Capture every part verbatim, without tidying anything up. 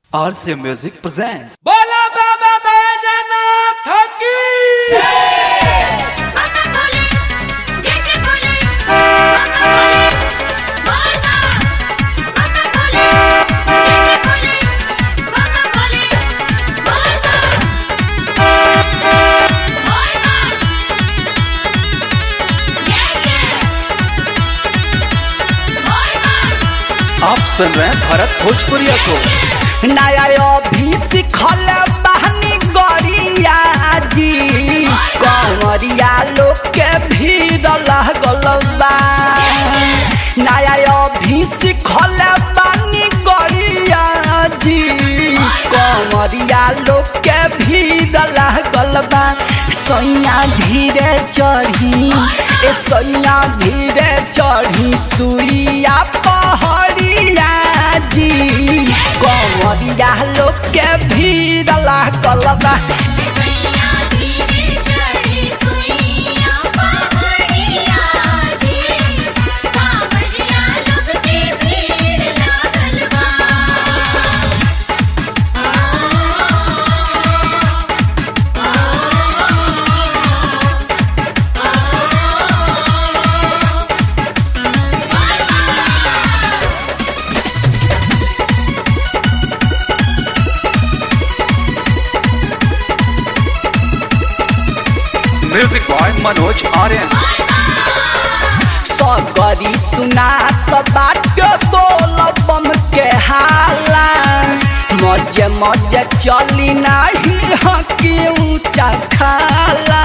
R C Music presents. बोला बाबा बैजनाथ की जय। माता बोले जय श्री बोले माता बोले बोल मां माता बोले जय श्री बोले माता बोले बोल मां बोल मां जय श्री बोल मां। आप सुन रहे हैं भारत भोजपुरिया को। नया अभी सिखल बहनी गरिया जी कंवरिया लोग के भीड़ लागल बा। नया अभी सिखल बहनी गरिया जी कंवरिया लोग के भीड़ लागल बा। सैया धीरे चढ़ी ए सैया धीरे चढ़ी सुइया पहड़िया जी कंवरिया लोग के भीड़ लागल बा। सैया धीरे चढ़ी सुइया पहाड़िया जी कांवरिया लोग के भीड़ लागल बा। Music boy Manoj Aryan. सगरी सुनात बाट बोल बम के हाला मजे मजे चली नाही हकी ऊंचा खाला।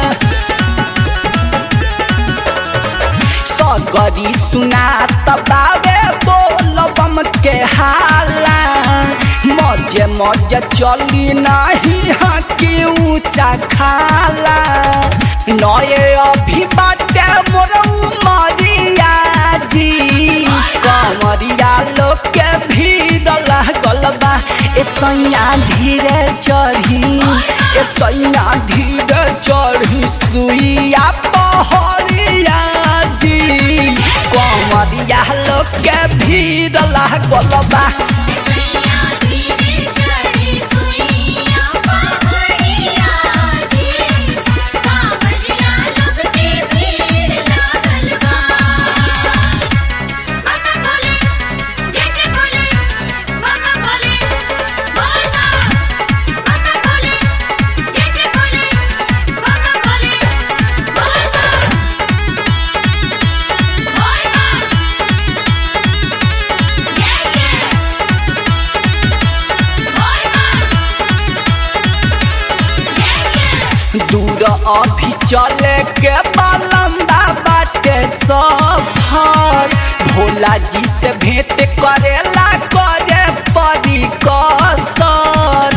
सगरी सुनात बाबे बोल बम के हाला मजे मजे चली नाही हकी ऊंचा खाला। नये अभी बाटे मोर उमरिया जी कंवरिया लोग के भीड़ लागल बा। ए सैया धीरे चढ़ी ए सैया धीरे चढ़ी सुइया पहड़िया जी कंवरिया लोग के भीड़ लागल बा। सैया धीरे चढ़ी सुइया पहाड़िया जी कांवरिया लोग के भीड़ लागल बा। माता बोले जय श्री बोले माता बोले बोल मां माता बोले जय श्री बोले माता बोले बोल मां बोल मां जय श्री बोल मां जय श्री। दूर अभी चले के बालंदा बाटे सफर भोला जी से भेंट करेला करे परी कसर।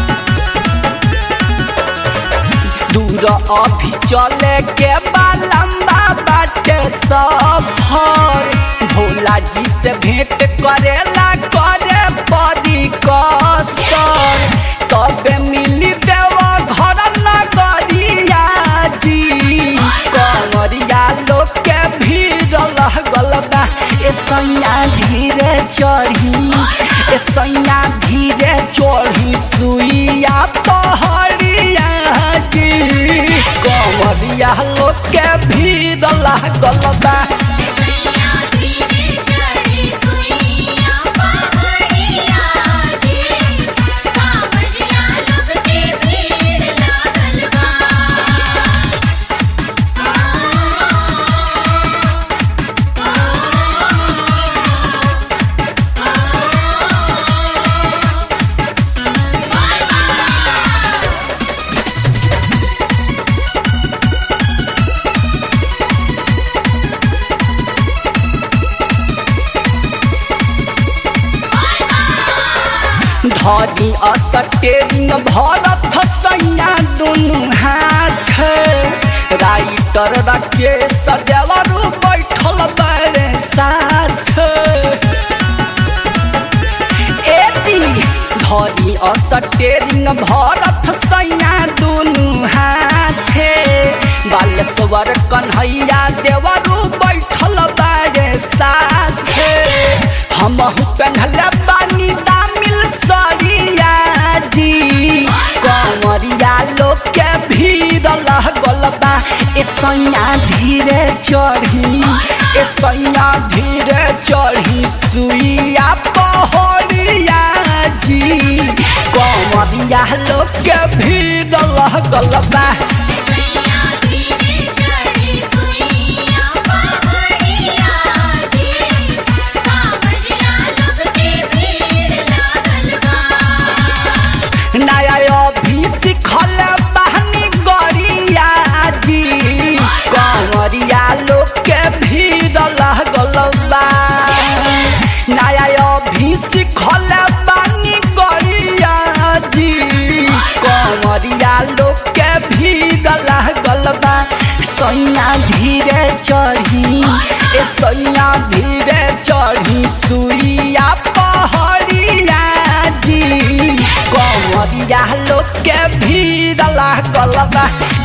दूर अभी चले के बालंदा बाटे सफर भोला जी से भेंट करेला करे परी कसर। तबे मिली देवा घर नगरिया जी कंवरिया लोग के भीड़ लागल बा। ए सैया धीरे चढ़ी ए सैया धीरे चढ़ी सुइया पहड़िया जी कंवरिया लोग के भीड़ लागल बा। सैया धीरे चढ़ी सुइया पहाड़िया जी कांवरिया लोग के भीड़ लागल बा। धरी असटेरिंग भरत सैया दुनु हाथ राइटर रखे सदेवरू बैठल बड़े साथ। ए जी धरी असटेरिंग भरत सैया दुनु हाथे बालेश्वर कन्हैया देवरू बैठल बड़े साथ। हमहु पेन्हले बानी दामिल साड़ी सैया धीरे चढ़ी ए सैया धीरे चढ़ी सुइया पहड़िया जी कमरिया लोग के भीड़ लगल बा सैया धीरे चढ़ी सुइया पहाड़िया जी कांवरिया लोग के भीड़ लागल बा नया अभी सिखल बहनी गरिया जी कमरिया लोग के भीड़ लगल बा नया अभी सिखल बहनी गरिया जी कमरिया लोग के भीड़ लगल बा सैया धीरे चढ़ी ए सैया धीरे चढ़ी सुइया पहड़िया जी कमरिया लोग के भीड़ लागल बा